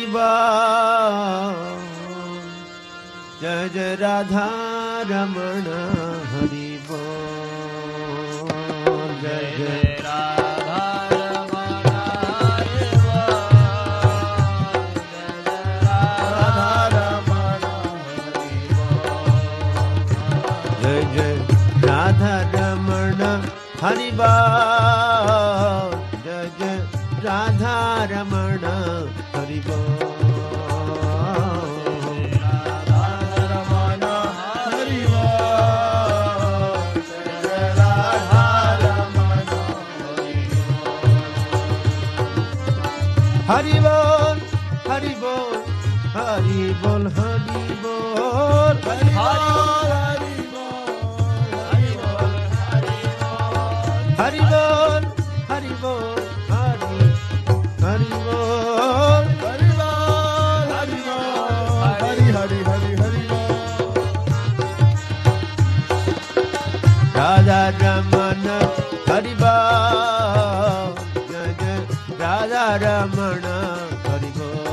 बोल जय जय राधा रमण हरि बोल जय जय राधा रमण हरि बोल जय जय राधा रमण हरि बोल जय जय राधा रमण हरि बोल हरि बोल हरि बोल हरि बोल हरि बोल हरि बोल हरि बोल हरि बोल हरि हरि बोल हरि बोल हरि बोल हरि हरि हरि हरि राधा रमण हरि बोल जय जय राधा रमण हरि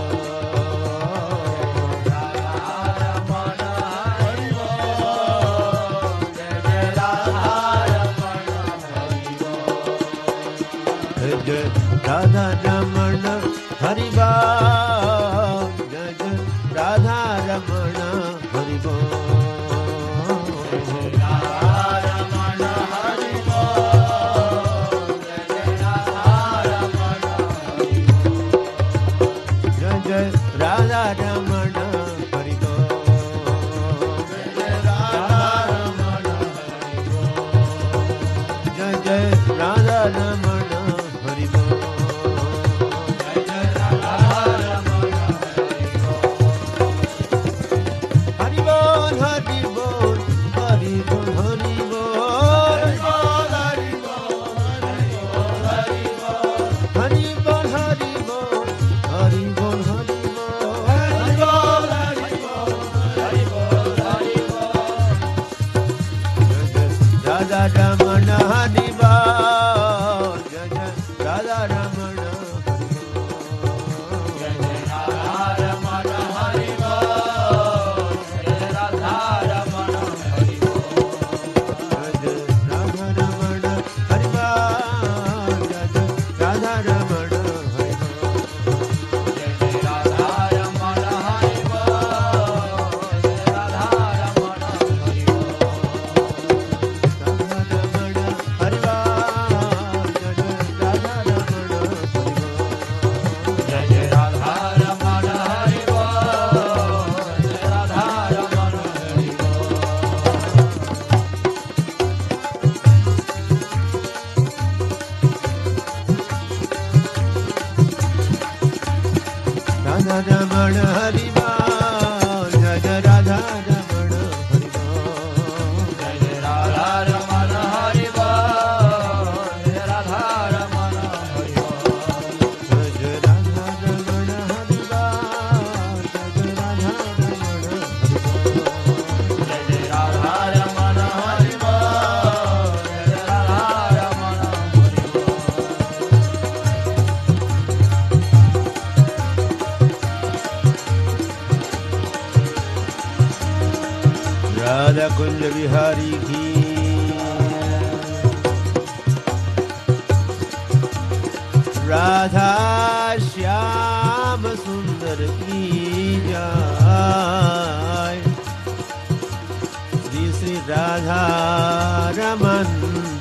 बोल राधा रमण हरि बोल जय जय राधा रमण हरि बोल जय जय राधा रमण हरि बोल जय जय राधा रमण हरि बोल राधा रमण हरि बोल जय जय राधा रमण हरि बोल जय जय राधा रमण हरि बोल हरि बोल हरि बोल हरि बोल हरि बोल हरि बोल हरि बोल हरि राधा रमण हरि बोल जय जय राधा रमण हरि बोल जय जय राधा रमण हरि बोल जय जय राधा रमण हरि बोल जय जय राधा रमण हरि बोल जय जय राधा रमण हरि बोल जय जय राधा रमण हरि बोल जय राधा रमण हरि बोल राधा रमण हरि बोल जय जय राधा रमण हरि बोल जय जय राधा रमण हरि बोल जय राधा रमण हरि बोल जय जय राधा रमण हरि बोल जय जय राधा रमण हरि बोल जय जय राधा रमण हरि बोल जय जय राधा रमण हरि बोल राधा कुंज बिहारी की राधा श्याम सुंदर की जय श्री श्री राधा रमन